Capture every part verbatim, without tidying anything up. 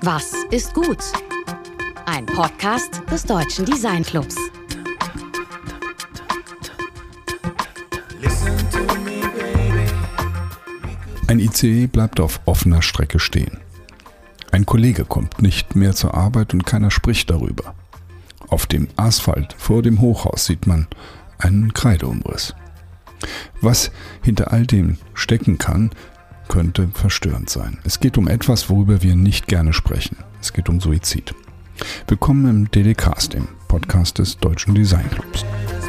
Was ist gut? Ein Podcast des Deutschen Design Clubs. Ein I C E bleibt auf offener Strecke stehen. Ein Kollege kommt nicht mehr zur Arbeit und keiner spricht darüber. Auf dem Asphalt vor dem Hochhaus sieht man einen Kreideumriss. Was hinter all dem stecken kann, könnte verstörend sein. Es geht um etwas, worüber wir nicht gerne sprechen. Es geht um Suizid. Willkommen im D D Cast, dem Podcast des Deutschen Design Clubs.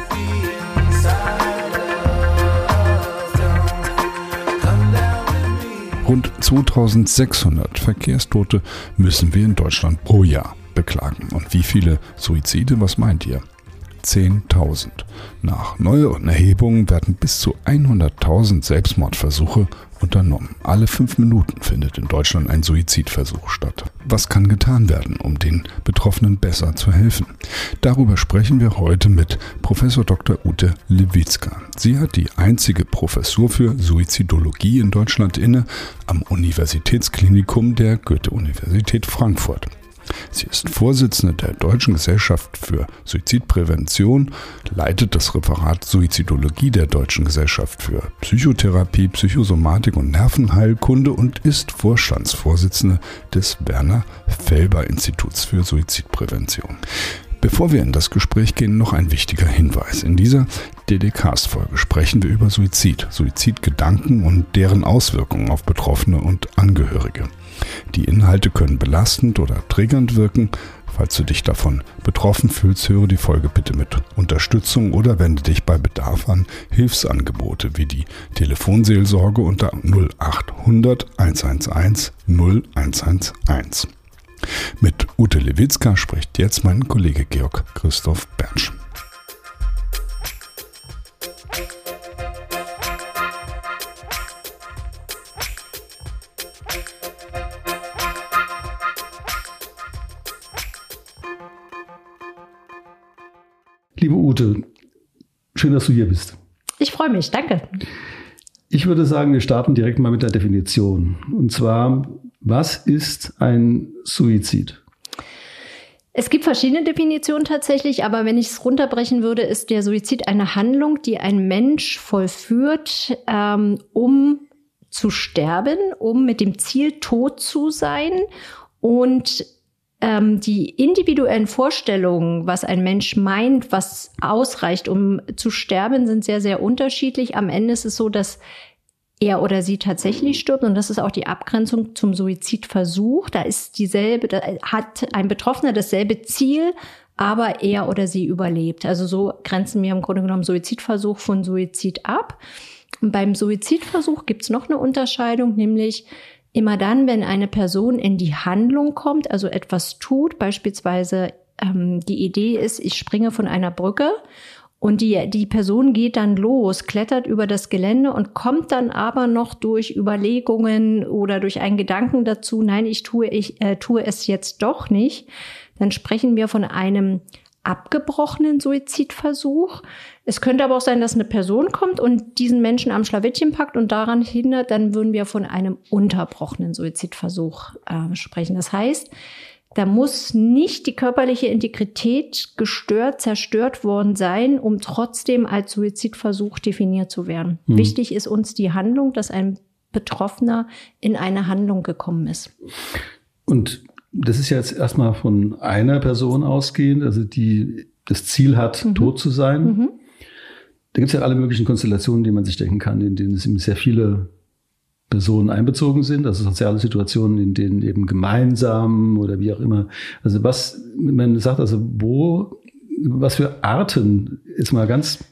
Rund zweitausendsechshundert Verkehrstote müssen wir in Deutschland pro Jahr beklagen. Und wie viele Suizide, was meint ihr? zehntausend. Nach neueren Erhebungen werden bis zu hunderttausend Selbstmordversuche unternommen. Alle fünf Minuten findet in Deutschland ein Suizidversuch statt. Was kann getan werden, um den Betroffenen besser zu helfen? Darüber sprechen wir heute mit Professor Doktor Ute Lewitzka. Sie hat die einzige Professur für Suizidologie in Deutschland inne am Universitätsklinikum der Goethe-Universität Frankfurt. Sie ist Vorsitzende der Deutschen Gesellschaft für Suizidprävention, leitet das Referat Suizidologie der Deutschen Gesellschaft für Psychotherapie, Psychosomatik und Nervenheilkunde und ist Vorstandsvorsitzende des Werner-Felber-Instituts für Suizidprävention. Bevor wir in das Gespräch gehen, noch ein wichtiger Hinweis. In dieser D D Cast-Folge sprechen wir über Suizid, Suizidgedanken und deren Auswirkungen auf Betroffene und Angehörige. Die Inhalte können belastend oder triggernd wirken. Falls du dich davon betroffen fühlst, höre die Folge bitte mit Unterstützung oder wende dich bei Bedarf an Hilfsangebote wie die Telefonseelsorge unter null acht hundert hundertundzehn null hundertzehn. Mit Ute Lewitzka spricht jetzt mein Kollege Georg Christoph Bernsch. Liebe Ute, schön, dass du hier bist. Ich freue mich, danke. Ich würde sagen, wir starten direkt mal mit der Definition. Und zwar, was ist ein Suizid? Es gibt verschiedene Definitionen tatsächlich, aber wenn ich es runterbrechen würde, ist der Suizid eine Handlung, die ein Mensch vollführt, ähm, um zu sterben, um mit dem Ziel, tot zu sein. Und ähm, die individuellen Vorstellungen, was ein Mensch meint, was ausreicht, um zu sterben, sind sehr, sehr unterschiedlich. Am Ende ist es so, dass er oder sie tatsächlich stirbt. Und das ist auch die Abgrenzung zum Suizidversuch. Da ist dieselbe, da hat ein Betroffener dasselbe Ziel, aber er oder sie überlebt. Also so grenzen wir im Grunde genommen Suizidversuch von Suizid ab. Und beim Suizidversuch gibt es noch eine Unterscheidung, nämlich immer dann, wenn eine Person in die Handlung kommt, also etwas tut, beispielsweise ähm, die Idee ist, ich springe von einer Brücke und die, die Person geht dann los, klettert über das Gelände und kommt dann aber noch durch Überlegungen oder durch einen Gedanken dazu, nein, ich tue, ich äh, tue es jetzt doch nicht, dann sprechen wir von einem abgebrochenen Suizidversuch. Es könnte aber auch sein, dass eine Person kommt und diesen Menschen am Schlawittchen packt und daran hindert, dann würden wir von einem unterbrochenen Suizidversuch äh, sprechen. Das heißt, da muss nicht die körperliche Integrität gestört, zerstört worden sein, um trotzdem als Suizidversuch definiert zu werden. Mhm. Wichtig ist uns die Handlung, dass ein Betroffener in eine Handlung gekommen ist. Und das ist ja jetzt erstmal von einer Person ausgehend, also die das Ziel hat, mhm. tot zu sein. Mhm. Da gibt es ja alle möglichen Konstellationen, die man sich denken kann, in denen es eben sehr viele Personen einbezogen sind, also soziale Situationen, in denen eben gemeinsam oder wie auch immer. Also was, man sagt also, wo, was für Arten, ist mal ganz,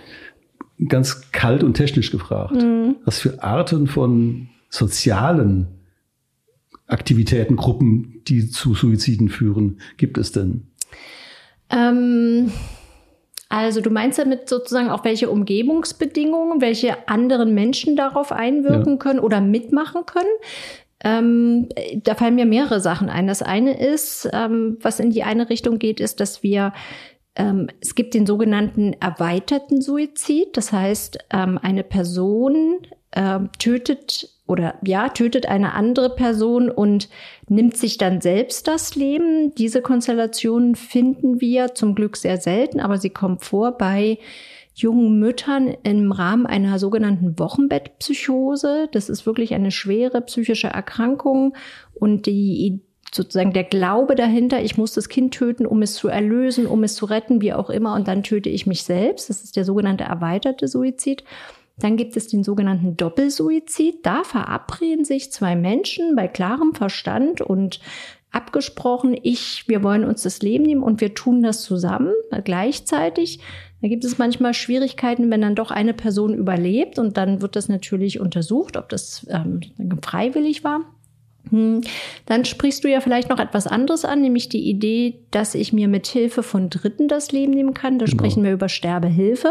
ganz kalt und technisch gefragt, mhm. was für Arten von sozialen Aktivitäten, Gruppen, die zu Suiziden führen, gibt es denn? Ähm, also du meinst damit sozusagen auch, welche Umgebungsbedingungen, welche anderen Menschen darauf einwirken ja. können oder mitmachen können? Ähm, da fallen mir mehrere Sachen ein. Das eine ist, ähm, was in die eine Richtung geht, ist, dass wir ähm, es gibt den sogenannten erweiterten Suizid. Das heißt, ähm, eine Person äh, tötet oder ja, tötet eine andere Person und nimmt sich dann selbst das Leben. Diese Konstellationen finden wir zum Glück sehr selten, aber sie kommen vor bei jungen Müttern im Rahmen einer sogenannten Wochenbettpsychose. Das ist wirklich eine schwere psychische Erkrankung und die sozusagen der Glaube dahinter, ich muss das Kind töten, um es zu erlösen, um es zu retten, wie auch immer, und dann töte ich mich selbst. Das ist der sogenannte erweiterte Suizid. Dann gibt es den sogenannten Doppelsuizid. Da verabreden sich zwei Menschen bei klarem Verstand und abgesprochen, ich, wir wollen uns das Leben nehmen und wir tun das zusammen, gleichzeitig. Da gibt es manchmal Schwierigkeiten, wenn dann doch eine Person überlebt, und dann wird das natürlich untersucht, ob das ähm, freiwillig war. Hm. Dann sprichst du ja vielleicht noch etwas anderes an, nämlich die Idee, dass ich mir mit Hilfe von Dritten das Leben nehmen kann. Da genau. sprechen wir über Sterbehilfe.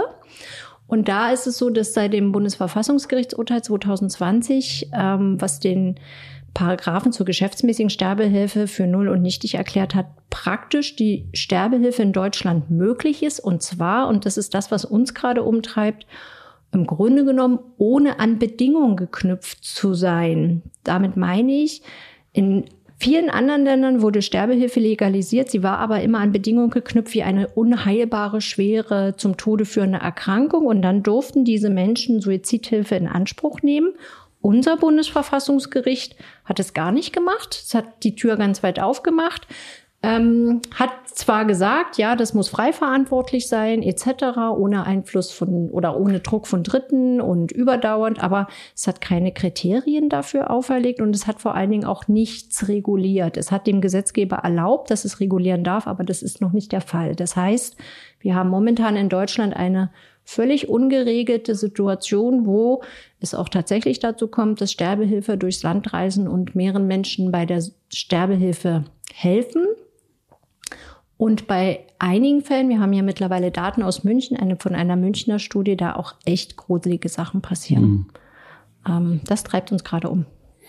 Und da ist es so, dass seit dem Bundesverfassungsgerichtsurteil zwanzig zwanzig, ähm, was den Paragraphen zur geschäftsmäßigen Sterbehilfe für null und nichtig erklärt hat, praktisch die Sterbehilfe in Deutschland möglich ist. Und zwar, und das ist das, was uns gerade umtreibt, im Grunde genommen ohne an Bedingungen geknüpft zu sein. Damit meine ich, in vielen anderen Ländern wurde Sterbehilfe legalisiert. Sie war aber immer an Bedingungen geknüpft wie eine unheilbare, schwere, zum Tode führende Erkrankung. Und dann durften diese Menschen Suizidhilfe in Anspruch nehmen. Unser Bundesverfassungsgericht hat es gar nicht gemacht. Es hat die Tür ganz weit aufgemacht. Ähm, hat zwar gesagt, ja, das muss frei verantwortlich sein, et cetera, ohne Einfluss von oder ohne Druck von Dritten und überdauernd, aber es hat keine Kriterien dafür auferlegt und es hat vor allen Dingen auch nichts reguliert. Es hat dem Gesetzgeber erlaubt, dass es regulieren darf, aber das ist noch nicht der Fall. Das heißt, wir haben momentan in Deutschland eine völlig ungeregelte Situation, wo es auch tatsächlich dazu kommt, dass Sterbehilfe durchs Land reisen und mehreren Menschen bei der Sterbehilfe helfen. Und bei einigen Fällen, wir haben ja mittlerweile Daten aus München, eine von einer Münchner Studie, da auch echt gruselige Sachen passieren. Mhm. Ähm, das treibt uns gerade um.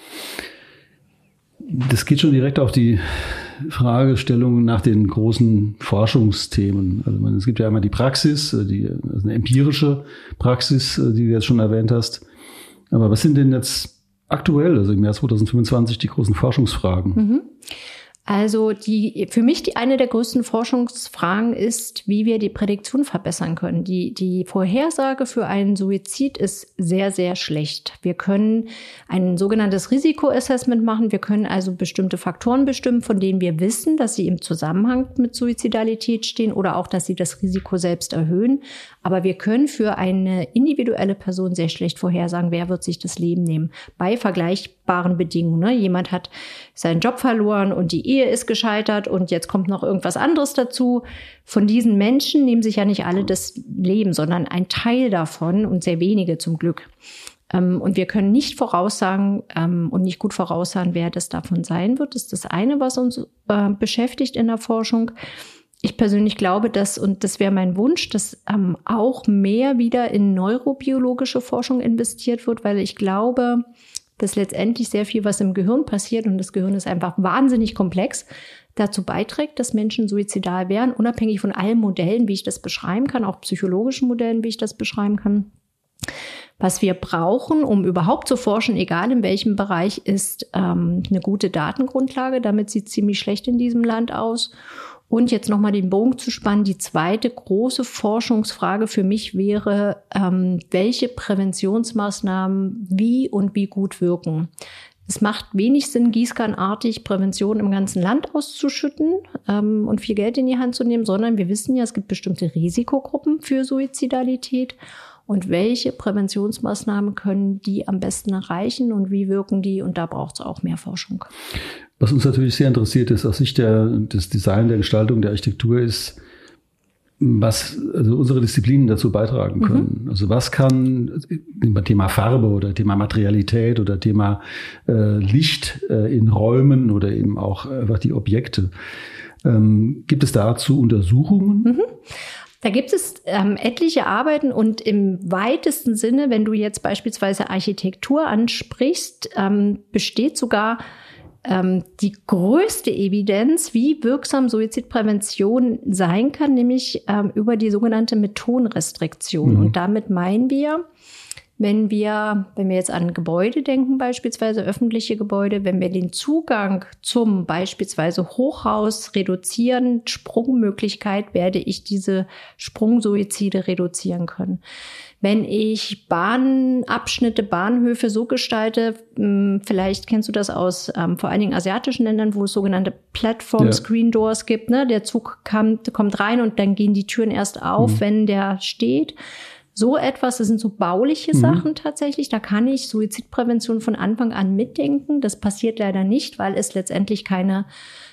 Das geht schon direkt auf die Fragestellung nach den großen Forschungsthemen. Also man, es gibt ja einmal die Praxis, die, also eine empirische Praxis, die du jetzt schon erwähnt hast. Aber was sind denn jetzt aktuell, also im Jahr zwanzig fünfundzwanzig, die großen Forschungsfragen? Mhm. Also die, für mich die eine der größten Forschungsfragen ist, wie wir die Prädiktion verbessern können. Die, die Vorhersage für einen Suizid ist sehr, sehr schlecht. Wir können ein sogenanntes Risikoassessment machen. Wir können also bestimmte Faktoren bestimmen, von denen wir wissen, dass sie im Zusammenhang mit Suizidalität stehen oder auch, dass sie das Risiko selbst erhöhen. Aber wir können für eine individuelle Person sehr schlecht vorhersagen, wer wird sich das Leben nehmen. Bei vergleichbaren Bedingungen. Ne? Jemand hat seinen Job verloren und die Ehe ist gescheitert und jetzt kommt noch irgendwas anderes dazu. Von diesen Menschen nehmen sich ja nicht alle das Leben, sondern ein Teil davon und sehr wenige zum Glück. Und wir können nicht voraussagen und nicht gut voraussagen, wer das davon sein wird. Das ist das eine, was uns beschäftigt in der Forschung. Ich persönlich glaube, dass, und das wäre mein Wunsch, dass ähm, auch mehr wieder in neurobiologische Forschung investiert wird, weil ich glaube, dass letztendlich sehr viel, was im Gehirn passiert, und das Gehirn ist einfach wahnsinnig komplex, dazu beiträgt, dass Menschen suizidal werden, unabhängig von allen Modellen, wie ich das beschreiben kann, auch psychologischen Modellen, wie ich das beschreiben kann. Was wir brauchen, um überhaupt zu forschen, egal in welchem Bereich, ist ähm, eine gute Datengrundlage. Damit sieht es ziemlich schlecht in diesem Land aus. Und jetzt nochmal den Bogen zu spannen, die zweite große Forschungsfrage für mich wäre, ähm, welche Präventionsmaßnahmen wie und wie gut wirken. Es macht wenig Sinn, gießkannenartig Prävention im ganzen Land auszuschütten ähm, und viel Geld in die Hand zu nehmen, sondern wir wissen ja, es gibt bestimmte Risikogruppen für Suizidalität. Und welche Präventionsmaßnahmen können die am besten erreichen und wie wirken die? Und da braucht es auch mehr Forschung. Was uns natürlich sehr interessiert ist, aus Sicht der, des Design, der Gestaltung, der Architektur ist, was also unsere Disziplinen dazu beitragen können. Mhm. Also was kann Thema Farbe oder Thema Materialität oder Thema äh, Licht äh, in Räumen oder eben auch einfach die Objekte. Ähm, gibt es dazu Untersuchungen? Mhm. Da gibt es ähm, etliche Arbeiten und im weitesten Sinne, wenn du jetzt beispielsweise Architektur ansprichst, ähm, besteht sogar ähm, die größte Evidenz, wie wirksam Suizidprävention sein kann, nämlich ähm, über die sogenannte Methodenrestriktion. Mhm. Und damit meinen wir, wenn wir, wenn wir jetzt an Gebäude denken, beispielsweise öffentliche Gebäude, wenn wir den Zugang zum beispielsweise Hochhaus reduzieren, Sprungmöglichkeit, werde ich diese Sprungsuizide reduzieren können. Wenn ich Bahnabschnitte, Bahnhöfe so gestalte, vielleicht kennst du das aus ähm, vor allen Dingen asiatischen Ländern, wo es sogenannte Platform Screen Doors gibt, ne? Der Zug kam, kommt rein und dann gehen die Türen erst auf, mhm. wenn der steht. So etwas, das sind so bauliche mhm. Sachen tatsächlich. Da kann ich Suizidprävention von Anfang an mitdenken. Das passiert leider nicht, weil es letztendlich keine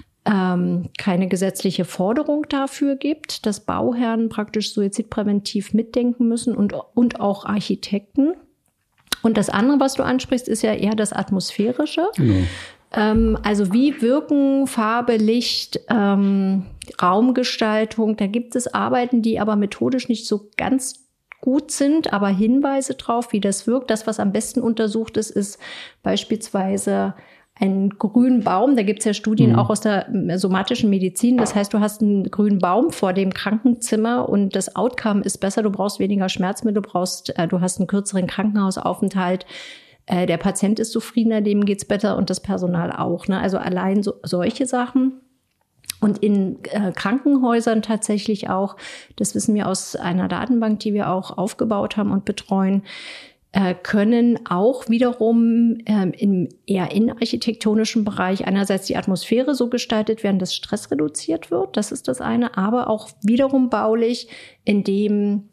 ähm, keine gesetzliche Forderung dafür gibt, dass Bauherren praktisch suizidpräventiv mitdenken müssen und und auch Architekten. Und das andere, was du ansprichst, ist ja eher das Atmosphärische. Genau. Ähm, also wie wirken Farbe, Licht, ähm, Raumgestaltung? Da gibt es Arbeiten, die aber methodisch nicht so ganz gut sind, aber Hinweise drauf, wie das wirkt. Das, was am besten untersucht ist, ist beispielsweise ein grünen Baum. Da gibt es ja Studien mhm. auch aus der somatischen Medizin. Das heißt, du hast einen grünen Baum vor dem Krankenzimmer und das Outcome ist besser. Du brauchst weniger Schmerzmittel, du brauchst, äh, du hast einen kürzeren Krankenhausaufenthalt. Äh, der Patient ist zufriedener, dem geht's besser und das Personal auch. Ne? Also allein so, solche Sachen. Und in äh, Krankenhäusern tatsächlich auch, das wissen wir aus einer Datenbank, die wir auch aufgebaut haben und betreuen, äh, können auch wiederum äh, im eher innenarchitektonischen Bereich einerseits die Atmosphäre so gestaltet werden, dass Stress reduziert wird, das ist das eine, aber auch wiederum baulich, indem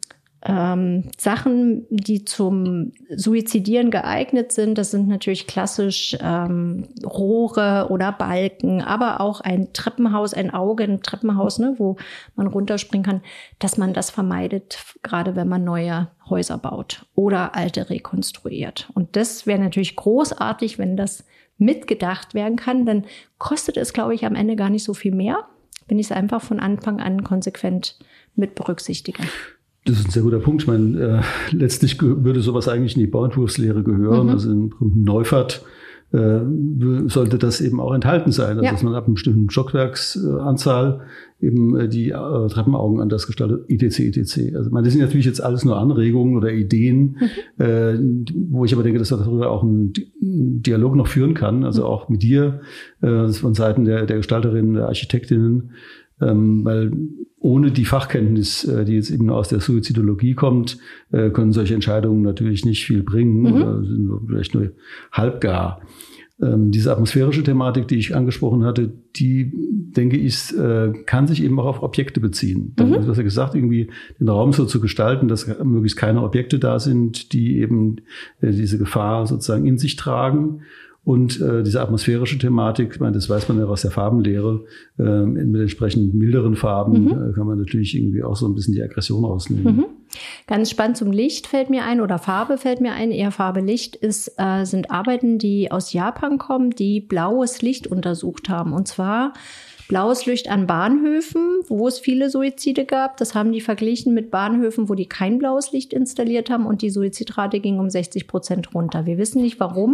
Ähm, Sachen, die zum Suizidieren geeignet sind, das sind natürlich klassisch ähm, Rohre oder Balken, aber auch ein Treppenhaus, ein Auge, ein Treppenhaus, ne, wo man runterspringen kann, dass man das vermeidet, gerade wenn man neue Häuser baut oder alte rekonstruiert. Und das wäre natürlich großartig, wenn das mitgedacht werden kann, dann kostet es, glaube ich, am Ende gar nicht so viel mehr, wenn ich es einfach von Anfang an konsequent mit berücksichtige. Das ist ein sehr guter Punkt. Ich meine, äh, letztlich würde sowas eigentlich in die Bauentwurfslehre gehören. Mhm. Also in Neufahrt äh, sollte das eben auch enthalten sein. Also ja. dass man ab einer bestimmten Stockwerksanzahl eben äh, die äh, Treppenaugen anders gestaltet, et cetera et cetera. Also ich meine, das sind natürlich jetzt alles nur Anregungen oder Ideen, mhm. äh, wo ich aber denke, dass man darüber auch einen Dialog noch führen kann. Also mhm. auch mit dir äh, von Seiten der, der Gestalterinnen, der Architektinnen, ähm, weil ohne die Fachkenntnis, die jetzt eben aus der Suizidologie kommt, können solche Entscheidungen natürlich nicht viel bringen mhm. oder sind vielleicht nur halbgar. Diese atmosphärische Thematik, die ich angesprochen hatte, die, denke ich, kann sich eben auch auf Objekte beziehen. Mhm. Du hast ja gesagt, irgendwie den Raum so zu gestalten, dass möglichst keine Objekte da sind, die eben diese Gefahr sozusagen in sich tragen. Und äh, diese atmosphärische Thematik, ich meine, das weiß man ja aus der Farbenlehre, äh, mit entsprechend milderen Farben mhm. äh, kann man natürlich irgendwie auch so ein bisschen die Aggression rausnehmen. Mhm. Ganz spannend zum Licht fällt mir ein oder Farbe fällt mir ein, eher Farbe Licht ist, äh, sind Arbeiten, die aus Japan kommen, die blaues Licht untersucht haben. Und zwar blaues Licht an Bahnhöfen, wo es viele Suizide gab. Das haben die verglichen mit Bahnhöfen, wo die kein blaues Licht installiert haben und die Suizidrate ging um sechzig Prozent runter. Wir wissen nicht, warum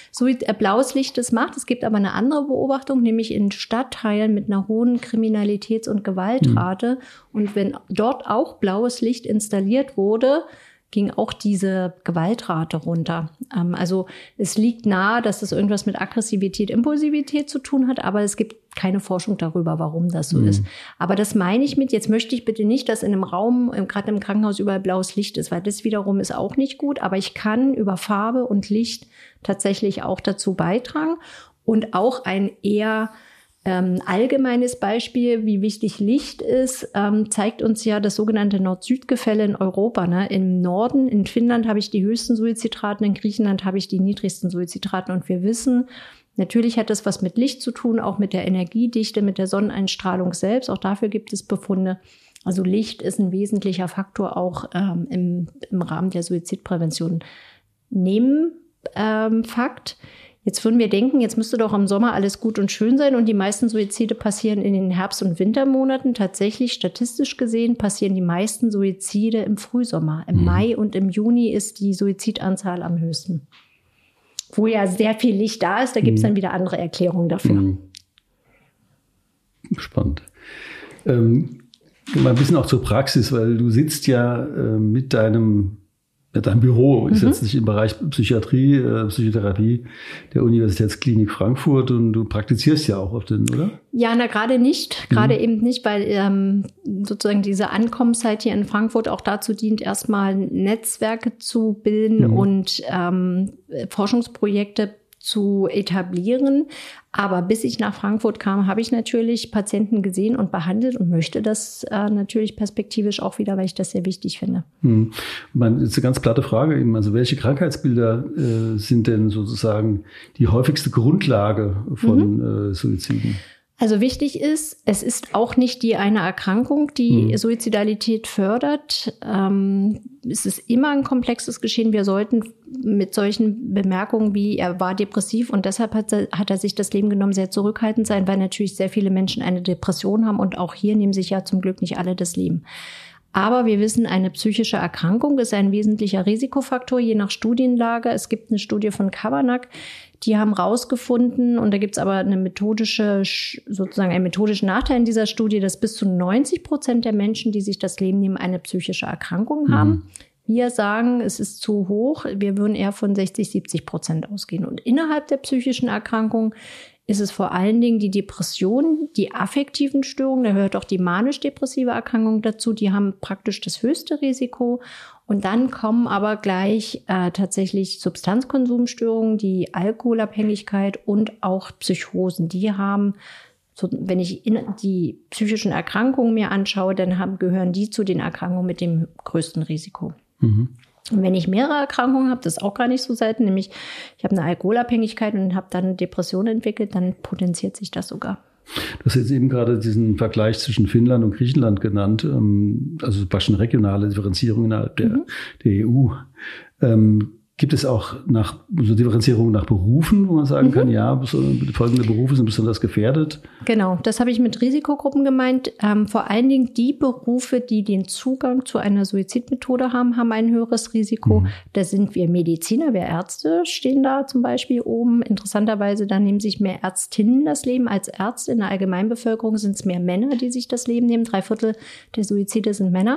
blaues Licht das macht. Es gibt aber eine andere Beobachtung, nämlich in Stadtteilen mit einer hohen Kriminalitäts- und Gewaltrate. Mhm. Und wenn dort auch blaues Licht installiert wurde, ging auch diese Gewaltrate runter. Ähm, also es liegt nahe, dass das irgendwas mit Aggressivität, Impulsivität zu tun hat, aber es gibt keine Forschung darüber, warum das so mhm. ist. Aber das meine ich mit, jetzt möchte ich bitte nicht, dass in einem Raum, gerade im Krankenhaus, überall blaues Licht ist, weil das wiederum ist auch nicht gut. Aber ich kann über Farbe und Licht tatsächlich auch dazu beitragen. Und auch ein eher Ähm, allgemeines Beispiel, wie wichtig Licht ist, ähm, zeigt uns ja das sogenannte Nord-Süd-Gefälle in Europa. Ne? Im Norden, in Finnland habe ich die höchsten Suizidraten, in Griechenland habe ich die niedrigsten Suizidraten. Und wir wissen, natürlich hat das was mit Licht zu tun, auch mit der Energiedichte, mit der Sonneneinstrahlung selbst. Auch dafür gibt es Befunde. Also Licht ist ein wesentlicher Faktor auch ähm, im, im Rahmen der Suizidprävention. Nebenfakt. Ähm, Jetzt würden wir denken, jetzt müsste doch im Sommer alles gut und schön sein und die meisten Suizide passieren in den Herbst- und Wintermonaten. Tatsächlich, statistisch gesehen, passieren die meisten Suizide im Frühsommer. Im mhm. Mai und im Juni ist die Suizidanzahl am höchsten. Wo ja sehr viel Licht da ist, da gibt es mhm. dann wieder andere Erklärungen dafür. Mhm. Spannend. Ähm, mal ein bisschen auch zur Praxis, weil du sitzt ja äh, mit deinem Dein Büro ist mhm. jetzt nicht im Bereich Psychiatrie, äh, Psychotherapie der Universitätsklinik Frankfurt und du praktizierst ja auch auf den, oder? Ja, na gerade nicht, gerade mhm. eben nicht, weil ähm, sozusagen diese Ankommenszeit hier in Frankfurt auch dazu dient, erstmal Netzwerke zu bilden mhm. und ähm, Forschungsprojekte zu etablieren. Aber bis ich nach Frankfurt kam, habe ich natürlich Patienten gesehen und behandelt und möchte das äh, natürlich perspektivisch auch wieder, weil ich das sehr wichtig finde. Hm. Man, jetzt eine ganz platte Frage eben. Also welche Krankheitsbilder äh, sind denn sozusagen die häufigste Grundlage von mhm. äh, Suiziden? Also wichtig ist, es ist auch nicht die eine Erkrankung, die mhm. Suizidalität fördert. Ähm, es ist immer ein komplexes Geschehen. Wir sollten mit solchen Bemerkungen wie er war depressiv und deshalb hat er, hat er sich das Leben genommen, sehr zurückhaltend sein, weil natürlich sehr viele Menschen eine Depression haben und auch hier nehmen sich ja zum Glück nicht alle das Leben. Aber wir wissen, eine psychische Erkrankung ist ein wesentlicher Risikofaktor, je nach Studienlage. Es gibt eine Studie von Kavanagh, die haben rausgefunden, und da gibt es aber eine methodische, sozusagen einen methodischen Nachteil in dieser Studie, dass bis zu neunzig Prozent der Menschen, die sich das Leben nehmen, eine psychische Erkrankung haben. Mhm. Wir sagen, es ist zu hoch. Wir würden eher von sechzig, siebzig Prozent ausgehen. Und innerhalb der psychischen Erkrankung ist es vor allen Dingen die Depression, die affektiven Störungen, da gehört auch die manisch-depressive Erkrankung dazu, die haben praktisch das höchste Risiko. Und dann kommen aber gleich äh, tatsächlich Substanzkonsumstörungen, die Alkoholabhängigkeit und auch Psychosen. Die haben, so, wenn ich in die psychischen Erkrankungen mir anschaue, dann haben, gehören die zu den Erkrankungen mit dem größten Risiko. Mhm. Und wenn ich mehrere Erkrankungen habe, das ist auch gar nicht so selten, nämlich ich habe eine Alkoholabhängigkeit und habe dann eine Depression entwickelt, dann potenziert sich das sogar. Du hast jetzt eben gerade diesen Vergleich zwischen Finnland und Griechenland genannt, also praktisch eine regionale Differenzierung innerhalb der, mhm. der E U. Ähm, Gibt es auch nach, so Differenzierung nach Berufen, wo man sagen mhm. kann, ja, folgende Berufe sind besonders gefährdet? Genau, das habe ich mit Risikogruppen gemeint. Ähm, vor allen Dingen die Berufe, die den Zugang zu einer Suizidmethode haben, haben ein höheres Risiko. Mhm. Da sind wir Mediziner, wir Ärzte stehen da zum Beispiel oben. Interessanterweise, da nehmen sich mehr Ärztinnen das Leben als Ärzte. In der Allgemeinbevölkerung sind es mehr Männer, die sich das Leben nehmen. Drei Viertel der Suizide sind Männer.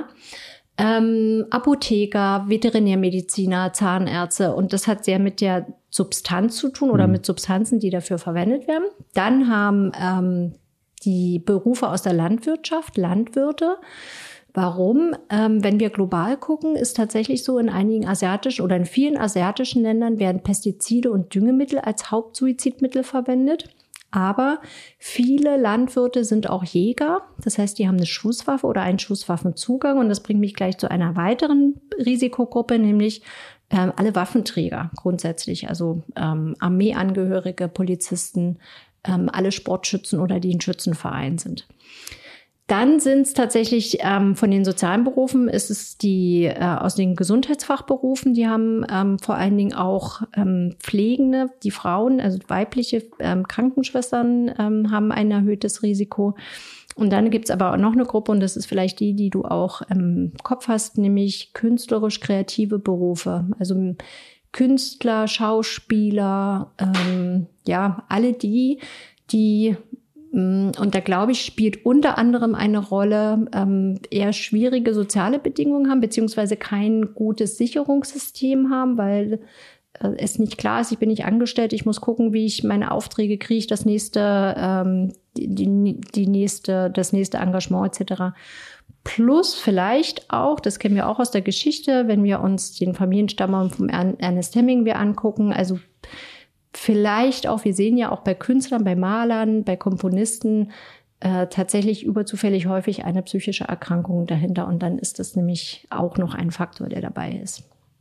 Ähm, Apotheker, Veterinärmediziner, Zahnärzte, und das hat sehr mit der Substanz zu tun oder mhm. mit Substanzen, die dafür verwendet werden. Dann haben ähm, die Berufe aus der Landwirtschaft, Landwirte. Warum? Ähm, wenn wir global gucken, ist tatsächlich so, in einigen asiatischen oder in vielen asiatischen Ländern werden Pestizide und Düngemittel als Hauptsuizidmittel verwendet. Aber viele Landwirte sind auch Jäger. Das heißt, die haben eine Schusswaffe oder einen Schusswaffenzugang. Und das bringt mich gleich zu einer weiteren Risikogruppe, nämlich ähm, alle Waffenträger grundsätzlich. Also ähm, Armeeangehörige, Polizisten, ähm, alle Sportschützen oder die in Schützenvereinen sind. Dann sind es tatsächlich ähm, von den sozialen Berufen, ist es die äh, aus den Gesundheitsfachberufen, die haben ähm, vor allen Dingen auch ähm, Pflegende, die Frauen, also weibliche ähm, Krankenschwestern ähm, haben ein erhöhtes Risiko. Und dann gibt's aber auch noch eine Gruppe, und das ist vielleicht die, die du auch im Kopf hast, nämlich künstlerisch-kreative Berufe. Also Künstler, Schauspieler, ähm, ja, alle die, die und da, glaube ich, spielt unter anderem eine Rolle, ähm, eher schwierige soziale Bedingungen haben, beziehungsweise kein gutes Sicherungssystem haben, weil äh, es nicht klar ist, ich bin nicht angestellt, ich muss gucken, wie ich meine Aufträge kriege, das nächste, ähm, die, die, die nächste, das nächste Engagement et cetera. Plus vielleicht auch, das kennen wir auch aus der Geschichte, wenn wir uns den Familienstamm vom Ernest Hemingway angucken, also vielleicht auch, wir sehen ja auch bei Künstlern, bei Malern, bei Komponisten äh, tatsächlich überzufällig häufig eine psychische Erkrankung dahinter. Und dann ist das nämlich auch noch ein Faktor, der dabei ist.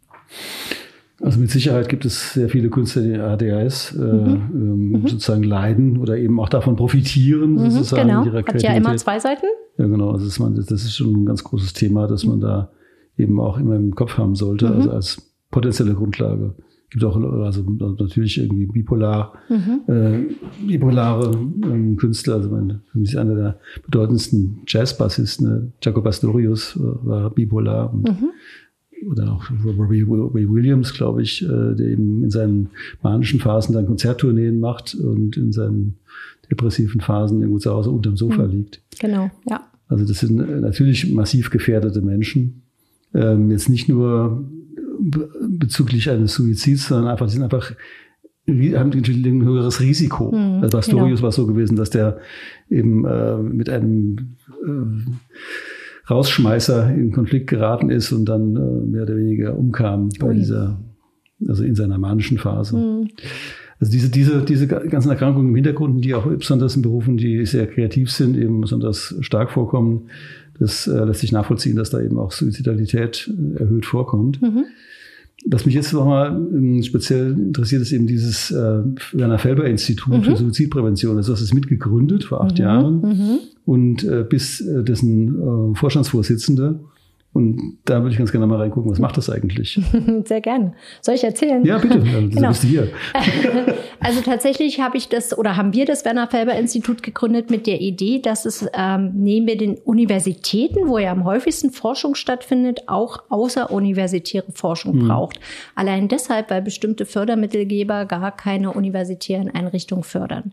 Also mit Sicherheit gibt es sehr viele Künstler, die A D H S äh, mhm. ähm, sozusagen leiden oder eben auch davon profitieren. Mhm, sozusagen genau, ihrer hat ja immer zwei Seiten. Ja, genau. Also das, man, das ist schon ein ganz großes Thema, das man da eben auch immer im Kopf haben sollte, mhm. also als potenzielle Grundlage. Gibt auch also natürlich irgendwie bipolar, mhm. äh, bipolare ähm, Künstler. Also mein, für mich ist einer der bedeutendsten Jazzbassisten, ne? Jaco Pastorius, äh, war bipolar. Und, mhm. Oder auch Robbie, Robbie Williams, glaube ich, äh, der eben in seinen manischen Phasen dann Konzerttourneen macht und in seinen depressiven Phasen irgendwo zu Hause unterm Sofa mhm. liegt. Genau, ja. Also das sind natürlich massiv gefährdete Menschen. Ähm, jetzt nicht nur bezüglich eines Suizids, sondern einfach, die sind einfach, haben ein höheres Risiko. Mhm, also Pastorius genau. war so gewesen, dass der eben äh, mit einem äh, Rausschmeißer in Konflikt geraten ist und dann äh, mehr oder weniger umkam bei Ui. dieser, also in seiner manischen Phase. Mhm. Also diese, diese, diese ganzen Erkrankungen im Hintergrund, die auch besonders in Berufen, die sehr kreativ sind, eben besonders stark vorkommen, das äh, lässt sich nachvollziehen, dass da eben auch Suizidalität äh, erhöht vorkommt. Mhm. Was mich jetzt nochmal äh, speziell interessiert, ist eben dieses äh, Werner-Felber-Institut mhm. für Suizidprävention. Also das ist mitgegründet vor acht mhm. Jahren mhm. und äh, bis äh, dessen äh, Vorstandsvorsitzende. Und da würde ich ganz gerne mal reingucken, was macht das eigentlich? Sehr gerne. Soll ich erzählen? Ja, bitte. Also, genau. Bist du hier. Also tatsächlich habe ich das oder haben wir das Werner-Felber-Institut gegründet mit der Idee, dass es ähm, neben den Universitäten, wo ja am häufigsten Forschung stattfindet, auch außeruniversitäre Forschung mhm. braucht. Allein deshalb, weil bestimmte Fördermittelgeber gar keine universitären Einrichtungen fördern.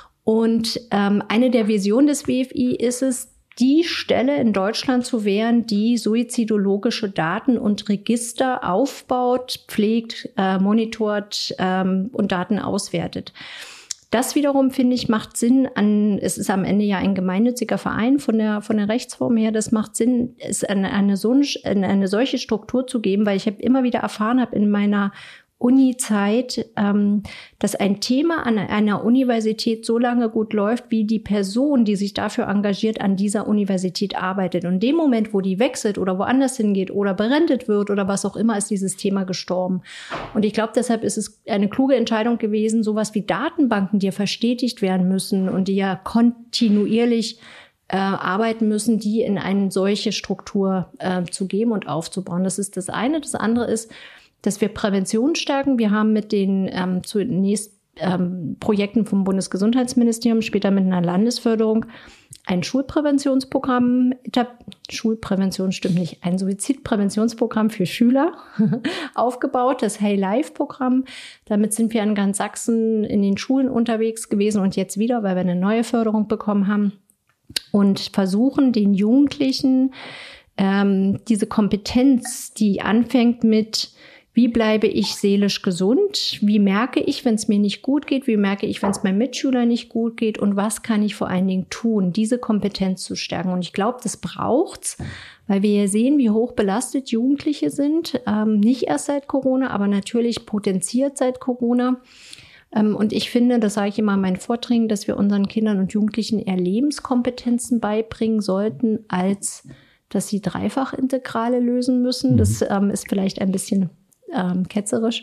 Und ähm, eine der Visionen des W F I ist es, die Stelle in Deutschland zu werden, die suizidologische Daten und Register aufbaut, pflegt, äh, monitort ähm, und Daten auswertet. Das wiederum, finde ich, macht Sinn an, es ist am Ende ja ein gemeinnütziger Verein von der, von der Rechtsform her, das macht Sinn, es eine, eine, so, eine solche Struktur zu geben, weil ich habe immer wieder erfahren habe in meiner Uni-Zeit, ähm, dass ein Thema an einer Universität so lange gut läuft, wie die Person, die sich dafür engagiert, an dieser Universität arbeitet. Und in dem Moment, wo die wechselt oder woanders hingeht oder berentet wird oder was auch immer, ist dieses Thema gestorben. Und ich glaube, deshalb ist es eine kluge Entscheidung gewesen, sowas wie Datenbanken, die ja verstetigt werden müssen und die ja kontinuierlich äh, arbeiten müssen, die in eine solche Struktur äh, zu geben und aufzubauen. Das ist das eine. Das andere ist, dass wir Prävention stärken. Wir haben mit den ähm, zunächst ähm, Projekten vom Bundesgesundheitsministerium, später mit einer Landesförderung, ein Schulpräventionsprogramm, Schulprävention stimmt nicht, ein Suizidpräventionsprogramm für Schüler aufgebaut, das Hey Life-Programm. Damit sind wir in ganz Sachsen in den Schulen unterwegs gewesen und jetzt wieder, weil wir eine neue Förderung bekommen haben und versuchen, den Jugendlichen ähm, diese Kompetenz, die anfängt mit wie bleibe ich seelisch gesund? Wie merke ich, wenn es mir nicht gut geht? Wie merke ich, wenn es meinem Mitschüler nicht gut geht? Und was kann ich vor allen Dingen tun, diese Kompetenz zu stärken? Und ich glaube, das braucht's, weil wir ja sehen, wie hoch belastet Jugendliche sind. Ähm, nicht erst seit Corona, aber natürlich potenziert seit Corona. Ähm, und ich finde, das sage ich immer in meinen Vorträgen, dass wir unseren Kindern und Jugendlichen eher Lebenskompetenzen beibringen sollten, als dass sie Dreifachintegrale lösen müssen. Mhm. Das ähm, ist vielleicht ein bisschen Ähm, ketzerisch.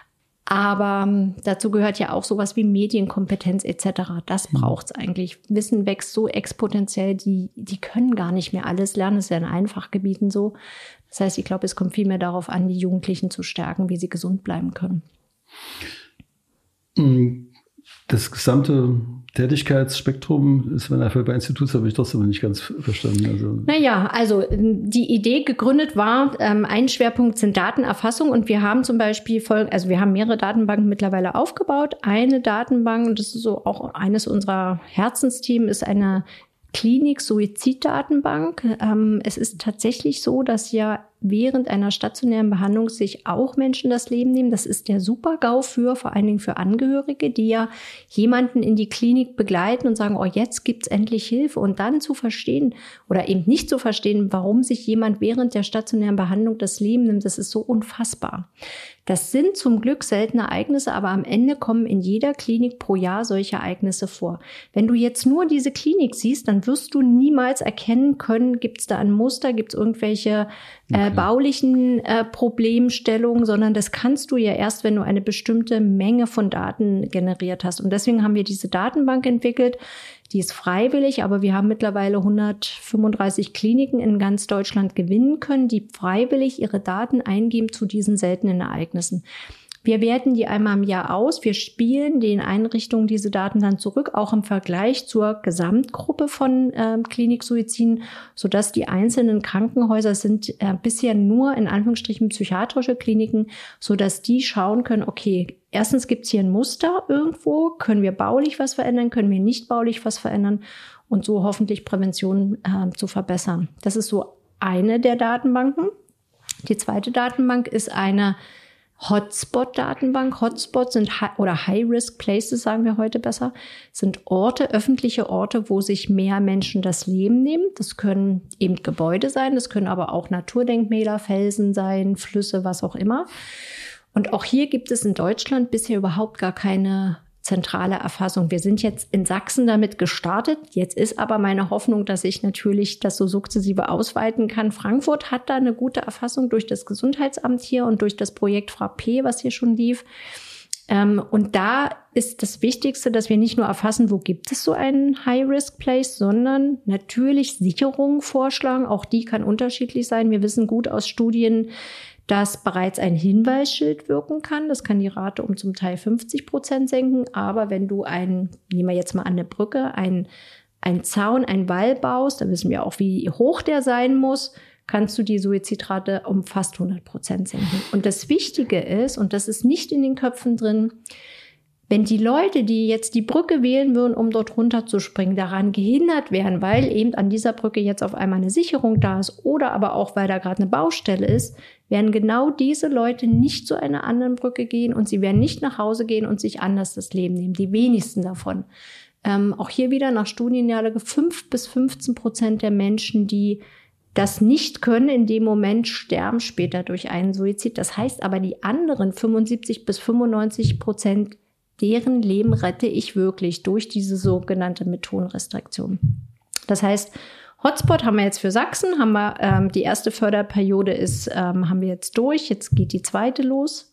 Aber ähm, dazu gehört ja auch sowas wie Medienkompetenz et cetera. Das braucht's eigentlich. Wissen wächst so exponentiell, die, die können gar nicht mehr alles lernen. Das ist ja in Einfachgebieten so. Das heißt, ich glaube, es kommt viel mehr darauf an, die Jugendlichen zu stärken, wie sie gesund bleiben können. Das gesamte Tätigkeitsspektrum des Werner-Felber-Instituts habe ich trotzdem nicht ganz verstanden. Also naja, also die Idee gegründet war, ähm, ein Schwerpunkt sind Datenerfassung und wir haben zum Beispiel, folg- also wir haben mehrere Datenbanken mittlerweile aufgebaut. Eine Datenbank, und das ist so auch eines unserer Herzensthemen, ist eine Klinik-Suizid-Datenbank. Ähm, es ist tatsächlich so, dass ja während einer stationären Behandlung sich auch Menschen das Leben nehmen. Das ist der Super-GAU für, vor allen Dingen für Angehörige, die ja jemanden in die Klinik begleiten und sagen, oh, jetzt gibt's endlich Hilfe. Und dann zu verstehen oder eben nicht zu verstehen, warum sich jemand während der stationären Behandlung das Leben nimmt, das ist so unfassbar. Das sind zum Glück seltene Ereignisse, aber am Ende kommen in jeder Klinik pro Jahr solche Ereignisse vor. Wenn du jetzt nur diese Klinik siehst, dann wirst du niemals erkennen können, gibt's da ein Muster, gibt's irgendwelche äh, okay. baulichen äh, Problemstellungen, sondern das kannst du ja erst, wenn du eine bestimmte Menge von Daten generiert hast. Und deswegen haben wir diese Datenbank entwickelt. Die ist freiwillig, aber wir haben mittlerweile hundertfünfunddreißig Kliniken in ganz Deutschland gewinnen können, die freiwillig ihre Daten eingeben zu diesen seltenen Ereignissen. Wir werten die einmal im Jahr aus. Wir spielen den Einrichtungen diese Daten dann zurück, auch im Vergleich zur Gesamtgruppe von äh, Kliniksuiziden, sodass die einzelnen Krankenhäuser sind äh, bisher nur in Anführungsstrichen psychiatrische Kliniken, sodass die schauen können, okay, erstens gibt es hier ein Muster irgendwo, können wir baulich was verändern, können wir nicht baulich was verändern und so hoffentlich Prävention äh, zu verbessern. Das ist so eine der Datenbanken. Die zweite Datenbank ist eine Hotspot-Datenbank. Hotspots sind Hi- oder High-Risk-Places, sagen wir heute besser, sind Orte, öffentliche Orte, wo sich mehr Menschen das Leben nehmen. Das können eben Gebäude sein, das können aber auch Naturdenkmäler, Felsen sein, Flüsse, was auch immer. Und auch hier gibt es in Deutschland bisher überhaupt gar keine zentrale Erfassung. Wir sind jetzt in Sachsen damit gestartet. Jetzt ist aber meine Hoffnung, dass ich natürlich das so sukzessive ausweiten kann. Frankfurt hat da eine gute Erfassung durch das Gesundheitsamt hier und durch das Projekt Frappé, was hier schon lief. Und da ist das Wichtigste, dass wir nicht nur erfassen, wo gibt es so einen High-Risk-Place, sondern natürlich Sicherungen vorschlagen. Auch die kann unterschiedlich sein. Wir wissen gut aus Studien, dass bereits ein Hinweisschild wirken kann. Das kann die Rate um zum Teil fünfzig Prozent senken. Aber wenn du ein, nehmen wir jetzt mal an eine Brücke, ein, ein Zaun, ein Wall baust, da wissen wir auch, wie hoch der sein muss, kannst du die Suizidrate um fast hundert Prozent senken. Und das Wichtige ist, und das ist nicht in den Köpfen drin, wenn die Leute, die jetzt die Brücke wählen würden, um dort runterzuspringen, daran gehindert werden, weil eben an dieser Brücke jetzt auf einmal eine Sicherung da ist oder aber auch, weil da gerade eine Baustelle ist, werden genau diese Leute nicht zu einer anderen Brücke gehen und sie werden nicht nach Hause gehen und sich anders das Leben nehmen. Die wenigsten davon. Ähm, auch hier wieder nach Studienlage fünf bis fünfzehn Prozent der Menschen, die das nicht können, in dem Moment sterben später durch einen Suizid. Das heißt aber, die anderen fünfundsiebzig bis fünfundneunzig Prozent, deren Leben rette ich wirklich durch diese sogenannte Methodenrestriktion. Das heißt, Hotspot haben wir jetzt für Sachsen, haben wir ähm, die erste Förderperiode ist, ähm, haben wir jetzt durch, jetzt geht die zweite los.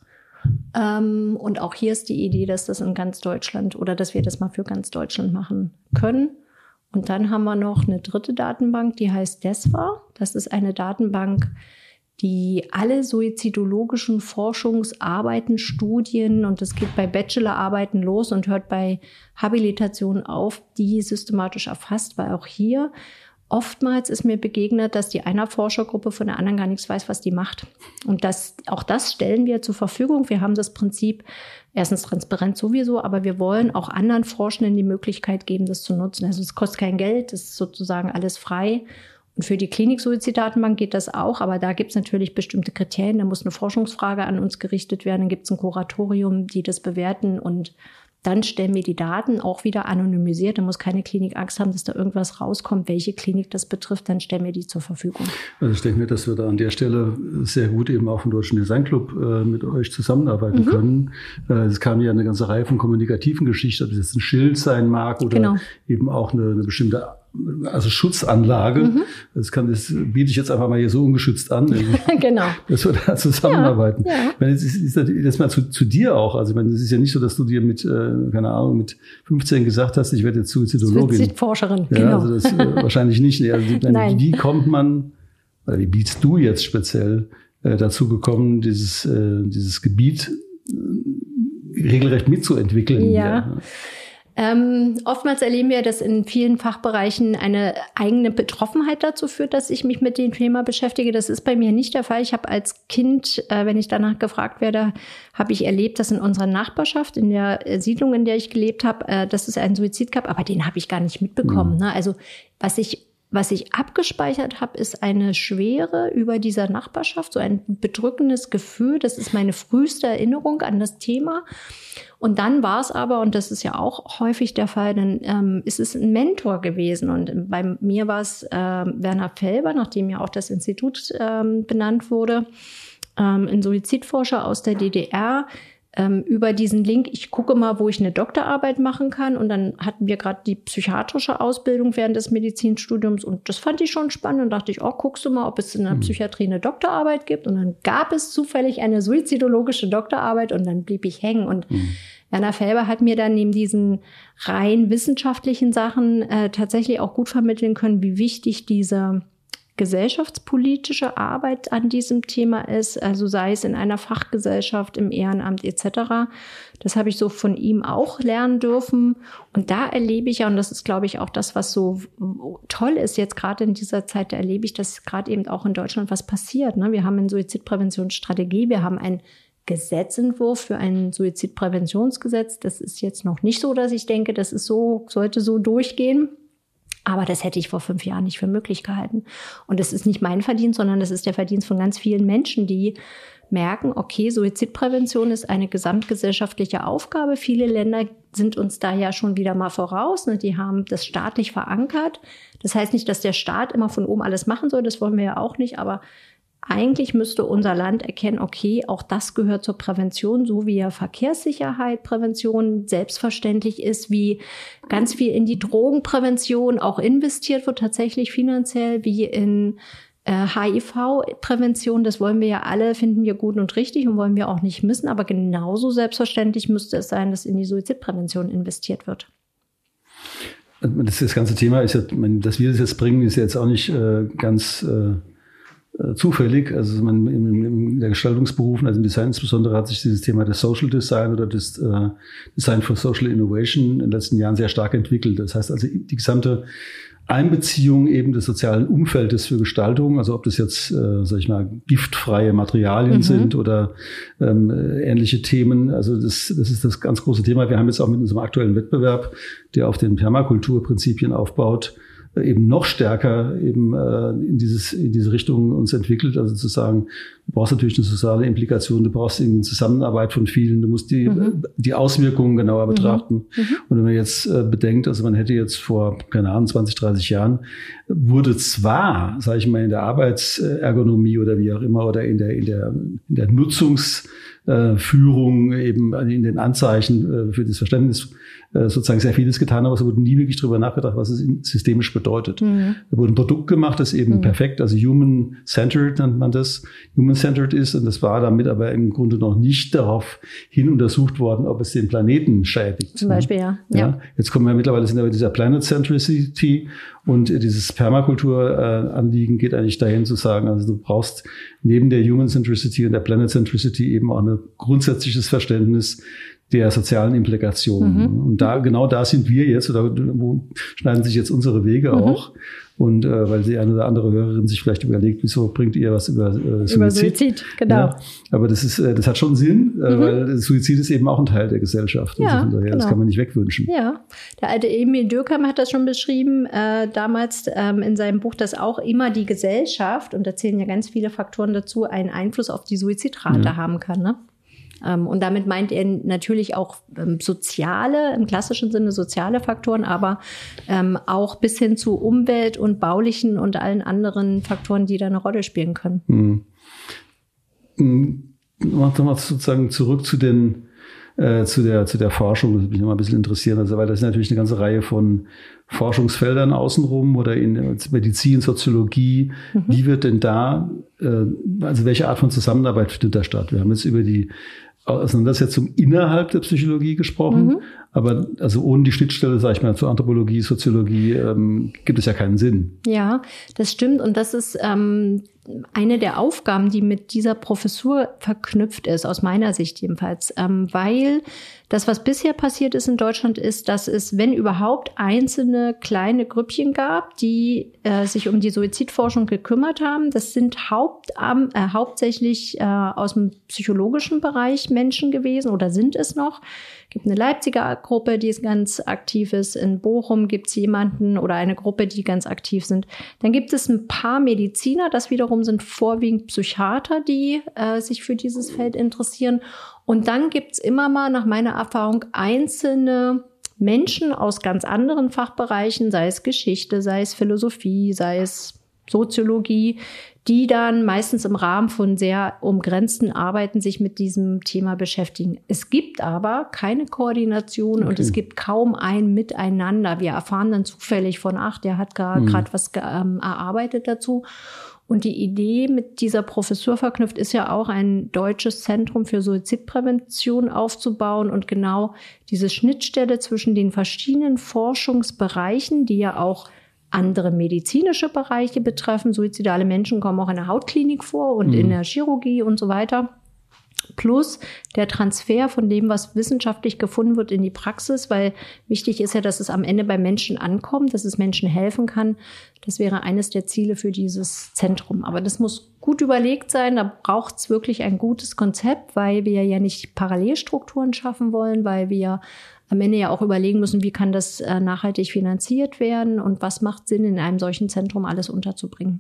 Ähm, und auch hier ist die Idee, dass das in ganz Deutschland oder dass wir das mal für ganz Deutschland machen können. Und dann haben wir noch eine dritte Datenbank, die heißt DESFA. Das ist eine Datenbank, die alle suizidologischen Forschungsarbeiten, Studien, und das geht bei Bachelorarbeiten los und hört bei Habilitation auf, die systematisch erfasst, weil auch hier oftmals ist mir begegnet, dass die einer Forschergruppe von der anderen gar nichts weiß, was die macht. Und das, auch das stellen wir zur Verfügung. Wir haben das Prinzip, erstens transparent sowieso, aber wir wollen auch anderen Forschenden die Möglichkeit geben, das zu nutzen. Also es kostet kein Geld, das ist sozusagen alles frei. Und für die Klinik-Suizid-Datenbank geht das auch, aber da gibt es natürlich bestimmte Kriterien. Da muss eine Forschungsfrage an uns gerichtet werden, dann gibt es ein Kuratorium, die das bewerten und dann stellen wir die Daten auch wieder anonymisiert. Da muss keine Klinik Angst haben, dass da irgendwas rauskommt, welche Klinik das betrifft, dann stellen wir die zur Verfügung. Also ich denke mir, dass wir da an der Stelle sehr gut eben auch im Deutschen Design Club äh, mit euch zusammenarbeiten mhm. können. Äh, es kam ja eine ganze Reihe von kommunikativen Geschichten, ob das jetzt ein Schild sein mag oder genau. eben auch eine, eine bestimmte also Schutzanlage. Mhm. Das kann, das biete ich jetzt einfach mal hier so ungeschützt an. Genau. Dass wir da zusammenarbeiten. Ja, ja. Ich meine, jetzt ist, ist das, das mal zu, zu dir auch. Also ich meine, es ist ja nicht so, dass du dir mit, äh, keine Ahnung, mit fünfzehn gesagt hast, ich werde jetzt Suizidologin. Suizidforscherin, ja, genau. Also das äh, wahrscheinlich nicht. Also, meine, wie kommt man, oder wie bist du jetzt speziell äh, dazu gekommen, dieses, äh, dieses Gebiet äh, regelrecht mitzuentwickeln? Ja. ja. Ähm, oftmals erleben wir, dass in vielen Fachbereichen eine eigene Betroffenheit dazu führt, dass ich mich mit dem Thema beschäftige. Das ist bei mir nicht der Fall. Ich habe als Kind, äh, wenn ich danach gefragt werde, habe ich erlebt, dass in unserer Nachbarschaft, in der Siedlung, in der ich gelebt habe, äh, dass es einen Suizid gab, aber den habe ich gar nicht mitbekommen. Mhm. Ne? Also was ich Was ich abgespeichert habe, ist eine Schwere über dieser Nachbarschaft, so ein bedrückendes Gefühl. Das ist meine früheste Erinnerung an das Thema. Und dann war es aber, und das ist ja auch häufig der Fall, dann ähm, ist es ein Mentor gewesen. Und bei mir war es äh, Werner Felber, nachdem ja auch das Institut ähm, benannt wurde, ähm, ein Suizidforscher aus der D D R, über diesen Link, ich gucke mal, wo ich eine Doktorarbeit machen kann. Und dann hatten wir gerade die psychiatrische Ausbildung während des Medizinstudiums. Und das fand ich schon spannend. Und dachte ich, oh, guckst du mal, ob es in der Psychiatrie eine Doktorarbeit gibt. Und dann gab es zufällig eine suizidologische Doktorarbeit. Und dann blieb ich hängen. Und mhm. Werner Felber hat mir dann neben diesen rein wissenschaftlichen Sachen äh, tatsächlich auch gut vermitteln können, wie wichtig diese gesellschaftspolitische Arbeit an diesem Thema ist, also sei es in einer Fachgesellschaft, im Ehrenamt et cetera. Das habe ich so von ihm auch lernen dürfen. Und da erlebe ich ja, und das ist, glaube ich, auch das, was so toll ist jetzt gerade in dieser Zeit, da erlebe ich, dass gerade eben auch in Deutschland was passiert. Ne? Wir haben eine Suizidpräventionsstrategie, wir haben einen Gesetzentwurf für ein Suizidpräventionsgesetz. Das ist jetzt noch nicht so, dass ich denke, das ist so, sollte so durchgehen. Aber das hätte ich vor fünf Jahren nicht für möglich gehalten. Und das ist nicht mein Verdienst, sondern das ist der Verdienst von ganz vielen Menschen, die merken, okay, Suizidprävention ist eine gesamtgesellschaftliche Aufgabe. Viele Länder sind uns da ja schon wieder mal voraus. Ne? Die haben das staatlich verankert. Das heißt nicht, dass der Staat immer von oben alles machen soll. Das wollen wir ja auch nicht. Aber eigentlich müsste unser Land erkennen, okay, auch das gehört zur Prävention, so wie ja Verkehrssicherheit, Prävention selbstverständlich ist, wie ganz viel in die Drogenprävention auch investiert wird, tatsächlich finanziell, wie in äh, H I V-Prävention. Das wollen wir ja alle, finden wir gut und richtig und wollen wir auch nicht missen. Aber genauso selbstverständlich müsste es sein, dass in die Suizidprävention investiert wird. Das, das ganze Thema ist ja, dass wir das jetzt bringen, ist ja jetzt auch nicht äh, ganz äh, zufällig. Also man in, in der Gestaltungsberufen, also im Design insbesondere, hat sich dieses Thema des Social Design oder des äh, Design for Social Innovation in den letzten Jahren sehr stark entwickelt. Das heißt also die gesamte Einbeziehung eben des sozialen Umfeldes für Gestaltung, also ob das jetzt, äh, sag ich mal, giftfreie Materialien mhm. sind oder ähm, ähnliche Themen. Also das, das ist das ganz große Thema. Wir haben jetzt auch mit unserem aktuellen Wettbewerb, der auf den Permakulturprinzipien aufbaut, eben noch stärker eben äh, in dieses in diese Richtung uns entwickelt, also zu sagen, du brauchst natürlich eine soziale Implikation, du brauchst irgendwie eine Zusammenarbeit von vielen, du musst die mhm. die Auswirkungen genauer mhm. betrachten. Mhm. Und wenn man jetzt äh, bedenkt, also man hätte jetzt vor, keine Ahnung, zwanzig, dreißig Jahren, wurde zwar, sage ich mal, in der Arbeitsergonomie oder wie auch immer oder in der in der in der Nutzungsführung eben in den Anzeichen für das Verständnis sozusagen sehr vieles getan, aber es wurde nie wirklich darüber nachgedacht, was es systemisch bedeutet. Mhm. Da wurde ein Produkt gemacht, das eben mhm. perfekt, also human-centered nennt man das, human-centered ist, und das war damit aber im Grunde noch nicht darauf hin untersucht worden, ob es den Planeten schädigt. Zum Beispiel, ja. ja. ja. Jetzt kommen wir mittlerweile, sind wir bei dieser Planet-Centricity, und dieses Permakultur-Anliegen geht eigentlich dahin zu sagen, also du brauchst neben der Human-Centricity und der Planet-Centricity eben auch ein grundsätzliches Verständnis der sozialen Implikationen. Mhm. Und da, genau da sind wir jetzt, oder wo schneiden sich jetzt unsere Wege mhm. auch. Und äh, weil die eine oder andere Hörerin sich vielleicht überlegt, wieso bringt ihr was über äh, Suizid? Über Suizid, genau. Ja, aber das ist, äh, das hat schon Sinn, äh, mhm. weil Suizid ist eben auch ein Teil der Gesellschaft. Ja, also daher, genau. Das kann man nicht wegwünschen. Ja, der alte Emil Durkheim hat das schon beschrieben, äh, damals ähm, in seinem Buch, dass auch immer die Gesellschaft, und da zählen ja ganz viele Faktoren dazu, einen Einfluss auf die Suizidrate ja. haben kann, ne? Und damit meint er natürlich auch ähm, soziale, im klassischen Sinne soziale Faktoren, aber ähm, auch bis hin zu Umwelt- und baulichen und allen anderen Faktoren, die da eine Rolle spielen können. Hm. Machen wir mal sozusagen zurück zu den äh, zu der zu der Forschung. Das würde mich noch mal ein bisschen interessieren, also weil das ist natürlich eine ganze Reihe von Forschungsfeldern außenrum oder in Medizin, Soziologie. Mhm. Wie wird denn da, äh, also welche Art von Zusammenarbeit findet da statt? Wir haben jetzt über die Auseinandersetzung innerhalb der Psychologie gesprochen, mhm. aber also ohne die Schnittstelle, sage ich mal, zur Anthropologie, Soziologie ähm, gibt es ja keinen Sinn. Ja, das stimmt, und das ist ähm, eine der Aufgaben, die mit dieser Professur verknüpft ist, aus meiner Sicht jedenfalls, ähm, weil das, was bisher passiert ist in Deutschland, ist, dass es, wenn überhaupt, einzelne kleine Grüppchen gab, die äh, sich um die Suizidforschung gekümmert haben. Das sind haupt, äh, hauptsächlich äh, aus dem psychologischen Bereich Menschen gewesen oder sind es noch. Es gibt eine Leipziger Gruppe, die ganz aktiv ist. In Bochum gibt es jemanden oder eine Gruppe, die ganz aktiv sind. Dann gibt es ein paar Mediziner, das wiederum sind vorwiegend Psychiater, die äh, sich für dieses Feld interessieren. Und dann gibt's immer mal, nach meiner Erfahrung, einzelne Menschen aus ganz anderen Fachbereichen, sei es Geschichte, sei es Philosophie, sei es Soziologie, die dann meistens im Rahmen von sehr umgrenzten Arbeiten sich mit diesem Thema beschäftigen. Es gibt aber keine Koordination okay. und es gibt kaum ein Miteinander. Wir erfahren dann zufällig von, ach, der hat gerade mhm. was ähm, erarbeitet dazu. Und die Idee mit dieser Professur verknüpft ist ja auch, ein deutsches Zentrum für Suizidprävention aufzubauen und genau diese Schnittstelle zwischen den verschiedenen Forschungsbereichen, die ja auch andere medizinische Bereiche betreffen. Suizidale Menschen kommen auch in der Hautklinik vor und mhm. in der Chirurgie und so weiter. Plus der Transfer von dem, was wissenschaftlich gefunden wird, in die Praxis, weil wichtig ist ja, dass es am Ende bei Menschen ankommt, dass es Menschen helfen kann. Das wäre eines der Ziele für dieses Zentrum. Aber das muss gut überlegt sein. Da braucht es wirklich ein gutes Konzept, weil wir ja nicht Parallelstrukturen schaffen wollen, weil wir am Ende ja auch überlegen müssen, wie kann das äh, nachhaltig finanziert werden und was macht Sinn, in einem solchen Zentrum alles unterzubringen.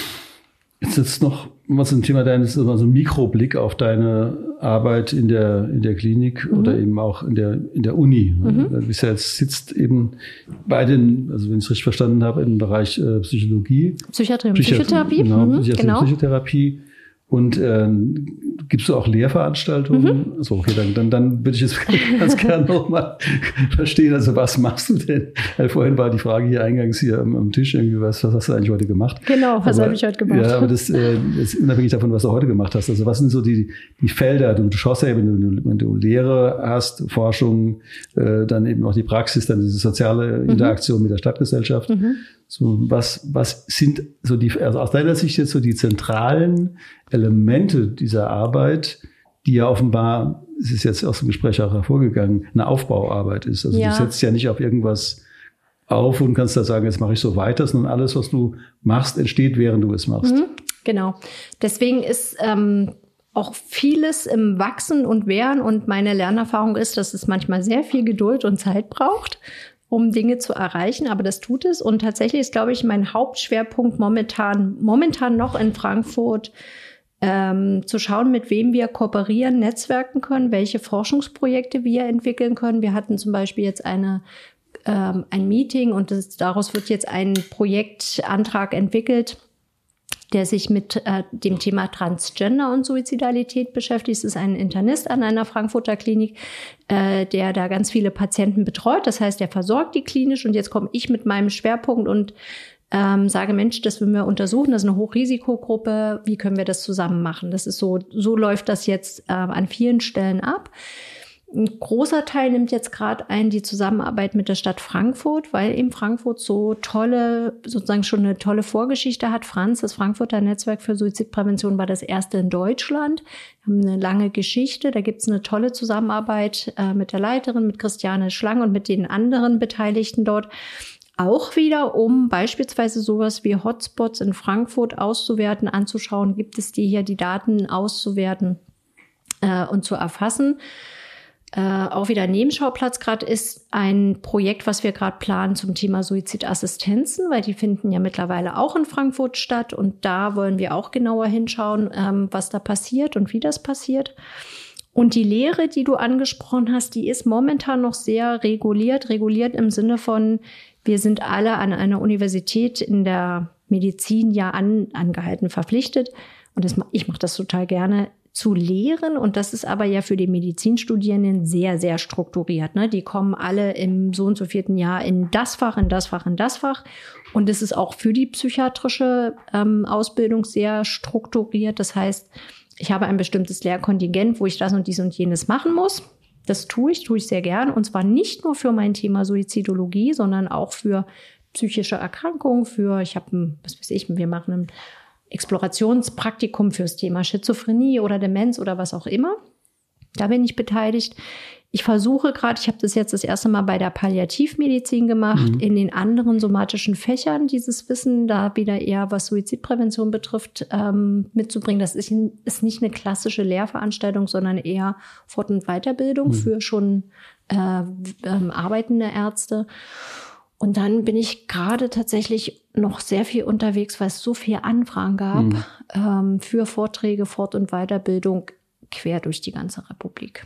Jetzt ist noch was ein Thema deines, also ein Mikroblick auf deine Arbeit in der, in der Klinik mhm. oder eben auch in der, in der Uni. Mhm. Du bist ja jetzt sitzt eben bei den, also wenn ich es richtig verstanden habe, im Bereich äh, Psychologie. Psychiatrie und Psychiatrie, Psychotherapie. Genau, mhm, Psychiatrie genau. und Psychotherapie. Und ähm, gibst du auch Lehrveranstaltungen? Mhm. So, okay, dann, dann, dann würde ich jetzt ganz gerne nochmal verstehen, also was machst du denn? Weil vorhin war die Frage hier eingangs hier am, am Tisch, irgendwie, was, was hast du eigentlich heute gemacht? Genau, was habe ich heute gemacht? Ja, aber das äh, ist unabhängig davon, was du heute gemacht hast. Also was sind so die, die Felder? Du, du schaust ja, wenn du, wenn du Lehre hast, Forschung, äh, dann eben auch die Praxis, dann diese soziale Interaktion mhm. mit der Stadtgesellschaft. Mhm. So, was, was sind so die, also aus deiner Sicht jetzt so die zentralen Elemente dieser Arbeit, die ja offenbar, es ist jetzt aus dem Gespräch auch hervorgegangen, eine Aufbauarbeit ist. Also ja. Du setzt ja nicht auf irgendwas auf und kannst da sagen, jetzt mache ich so weiter, sondern alles, was du machst, entsteht, während du es machst. Mhm, genau. Deswegen ist ähm, auch vieles im Wachsen und Werden und meine Lernerfahrung ist, dass es manchmal sehr viel Geduld und Zeit braucht, um Dinge zu erreichen, aber das tut es. Und tatsächlich ist, glaube ich, mein Hauptschwerpunkt momentan, momentan noch in Frankfurt, ähm, zu schauen, mit wem wir kooperieren, netzwerken können, welche Forschungsprojekte wir entwickeln können. Wir hatten zum Beispiel jetzt eine, ähm, ein Meeting und das, daraus wird jetzt ein Projektantrag entwickelt, der sich mit äh, dem Thema Transgender und Suizidalität beschäftigt. Es ist ein Internist an einer Frankfurter Klinik, äh, der da ganz viele Patienten betreut. Das heißt, er versorgt die klinisch und jetzt komme ich mit meinem Schwerpunkt und ähm, sage, Mensch, das wollen wir untersuchen. Das ist eine Hochrisikogruppe. Wie können wir das zusammen machen? Das ist so, so läuft das jetzt äh, an vielen Stellen ab. Ein großer Teil nimmt jetzt gerade ein die Zusammenarbeit mit der Stadt Frankfurt, weil eben Frankfurt so tolle, sozusagen schon eine tolle Vorgeschichte hat. Franz, das Frankfurter Netzwerk für Suizidprävention, war das erste in Deutschland. Wir haben eine lange Geschichte. Da gibt es eine tolle Zusammenarbeit äh, mit der Leiterin, mit Christiane Schlang und mit den anderen Beteiligten dort. Auch wieder, um beispielsweise sowas wie Hotspots in Frankfurt auszuwerten, anzuschauen, gibt es die hier, die Daten auszuwerten äh, und zu erfassen. Äh, auch wieder Nebenschauplatz gerade ist ein Projekt, was wir gerade planen zum Thema Suizidassistenzen, weil die finden ja mittlerweile auch in Frankfurt statt und da wollen wir auch genauer hinschauen, ähm, was da passiert und wie das passiert. Und die Lehre, die du angesprochen hast, die ist momentan noch sehr reguliert, reguliert im Sinne von, wir sind alle an einer Universität in der Medizin ja an, angehalten, verpflichtet. Und das, ich mache das total gerne, zu lehren. Und das ist aber ja für die Medizinstudierenden sehr, sehr strukturiert. Ne? Die kommen alle im so und so vierten Jahr in das Fach, in das Fach, in das Fach. Und es ist auch für die psychiatrische ähm, Ausbildung sehr strukturiert. Das heißt, ich habe ein bestimmtes Lehrkontingent, wo ich das und dies und jenes machen muss. Das tue ich, tue ich sehr gern. Und zwar nicht nur für mein Thema Suizidologie, sondern auch für psychische Erkrankungen, für, ich habe ein, was weiß ich, wir machen ein Explorationspraktikum fürs Thema Schizophrenie oder Demenz oder was auch immer. Da bin ich beteiligt. Ich versuche gerade, ich habe das jetzt das erste Mal bei der Palliativmedizin gemacht, mhm. in den anderen somatischen Fächern dieses Wissen, da wieder eher was Suizidprävention betrifft, ähm, mitzubringen. Das ist, ist nicht eine klassische Lehrveranstaltung, sondern eher Fort- und Weiterbildung mhm. für schon äh, ähm, arbeitende Ärzte. Und dann bin ich gerade tatsächlich noch sehr viel unterwegs, weil es so viele Anfragen gab mhm. ähm, für Vorträge, Fort- und Weiterbildung quer durch die ganze Republik.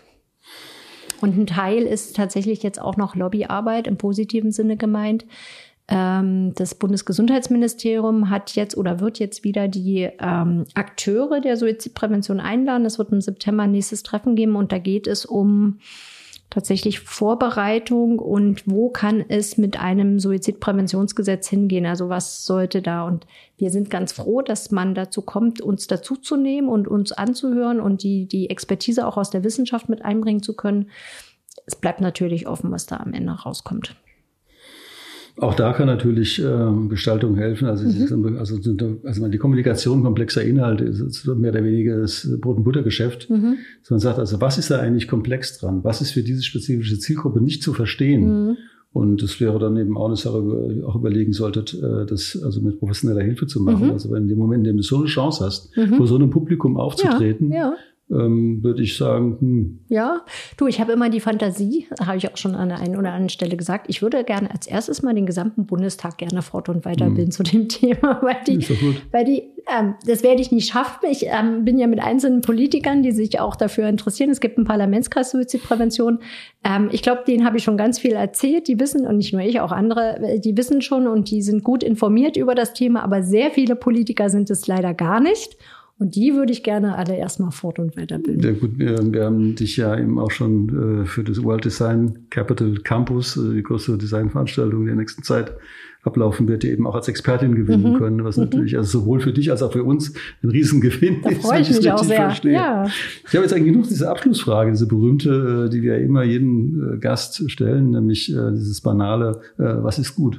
Und ein Teil ist tatsächlich jetzt auch noch Lobbyarbeit im positiven Sinne gemeint. Ähm, das Bundesgesundheitsministerium hat jetzt oder wird jetzt wieder die ähm, Akteure der Suizidprävention einladen. Es wird im September ein nächstes Treffen geben und da geht es um tatsächlich Vorbereitung und wo kann es mit einem Suizidpräventionsgesetz hingehen? Also was sollte da? Und wir sind ganz froh, dass man dazu kommt, uns dazuzunehmen und uns anzuhören und die, die Expertise auch aus der Wissenschaft mit einbringen zu können. Es bleibt natürlich offen, was da am Ende rauskommt. Auch da kann natürlich äh, Gestaltung helfen. Also, mhm. also, also die Kommunikation komplexer Inhalte ist mehr oder weniger das Brot- und Buttergeschäft. Mhm. Man sagt also, was ist da eigentlich komplex dran? Was ist für diese spezifische Zielgruppe nicht zu verstehen? Mhm. Und das wäre dann eben auch eine Sache, auch überlegen solltet, das also mit professioneller Hilfe zu machen. Mhm. Also wenn in dem Moment, in dem du so eine Chance hast, mhm. vor so einem Publikum aufzutreten, ja, ja. ähm, würde ich sagen, hm. Ja, du, ich habe immer die Fantasie, habe ich auch schon an der einen oder anderen Stelle gesagt, ich würde gerne als erstes mal den gesamten Bundestag gerne fort- und weiterbilden hm. zu dem Thema, weil die, ist doch gut. weil die, ähm, das werde ich nicht schaffen. Ich ähm, bin ja mit einzelnen Politikern, die sich auch dafür interessieren. Es gibt einen Parlamentskreis Suizidprävention. Ähm, ich glaube, denen habe ich schon ganz viel erzählt. Die wissen, und nicht nur ich, auch andere, die wissen schon und die sind gut informiert über das Thema, aber sehr viele Politiker sind es leider gar nicht. Und die würde ich gerne alle erstmal fort- und weiterbilden. Ja gut, wir, wir haben dich ja eben auch schon äh, für das World Design Capital Campus, äh, die größte Designveranstaltung in der nächsten Zeit ablaufen wird, eben auch als Expertin gewinnen mhm. können, was mhm. natürlich also sowohl für dich als auch für uns ein Riesengewinn da ist. Da freue ich mich auch sehr. Ja. Ich habe jetzt eigentlich genug diese Abschlussfrage, diese berühmte, die wir immer jedem Gast stellen, nämlich äh, dieses banale, äh, was ist gut?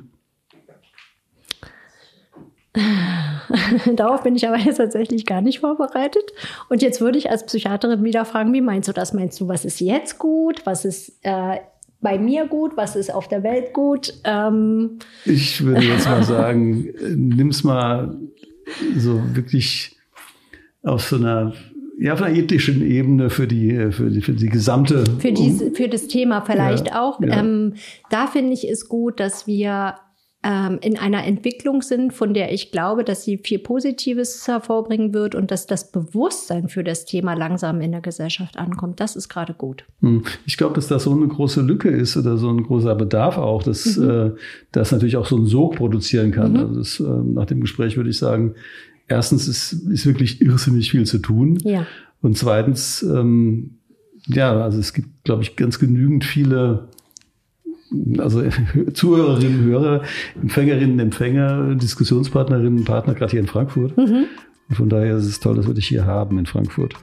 Darauf bin ich aber jetzt tatsächlich gar nicht vorbereitet. Und jetzt würde ich als Psychiaterin wieder fragen, wie meinst du das? Meinst du, was ist jetzt gut? Was ist äh, bei mir gut? Was ist auf der Welt gut? Ähm ich würde jetzt mal sagen, nimm's mal so wirklich auf so einer, ja, auf einer ethischen Ebene für die, für die, für die gesamte. Für diese, für das Thema vielleicht ja, auch. Ja. Ähm, da finde ich es gut, dass wir in einer Entwicklung sind, von der ich glaube, dass sie viel Positives hervorbringen wird und dass das Bewusstsein für das Thema langsam in der Gesellschaft ankommt. Das ist gerade gut. Ich glaube, dass das so eine große Lücke ist oder so ein großer Bedarf auch, dass mhm. äh, das natürlich auch so einen Sog produzieren kann. Mhm. Also das, äh, nach dem Gespräch würde ich sagen, erstens ist, ist wirklich irrsinnig viel zu tun. Ja. Und zweitens, ähm, ja, also es gibt, glaube ich, ganz genügend viele also Zuhörerinnen, Hörer, Empfängerinnen, Empfänger, Diskussionspartnerinnen, Partner, gerade hier in Frankfurt. Mhm. Und von daher ist es toll, dass wir dich hier haben in Frankfurt.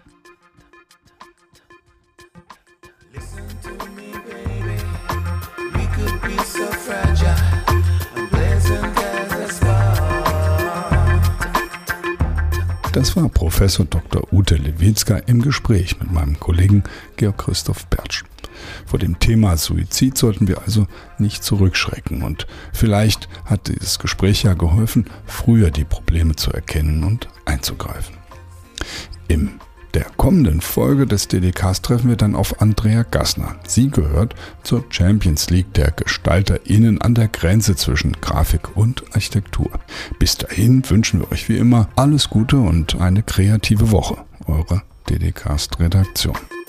Das war Professor Doktor Ute Lewitzka im Gespräch mit meinem Kollegen Georg Christoph Bertsch. Vor dem Thema Suizid sollten wir also nicht zurückschrecken und vielleicht hat dieses Gespräch ja geholfen, früher die Probleme zu erkennen und einzugreifen. In der kommenden Folge des D D Ks treffen wir dann auf Andrea Gassner. Sie gehört zur Champions League der GestalterInnen an der Grenze zwischen Grafik und Architektur. Bis dahin wünschen wir euch wie immer alles Gute und eine kreative Woche. Eure D D Cast Redaktion.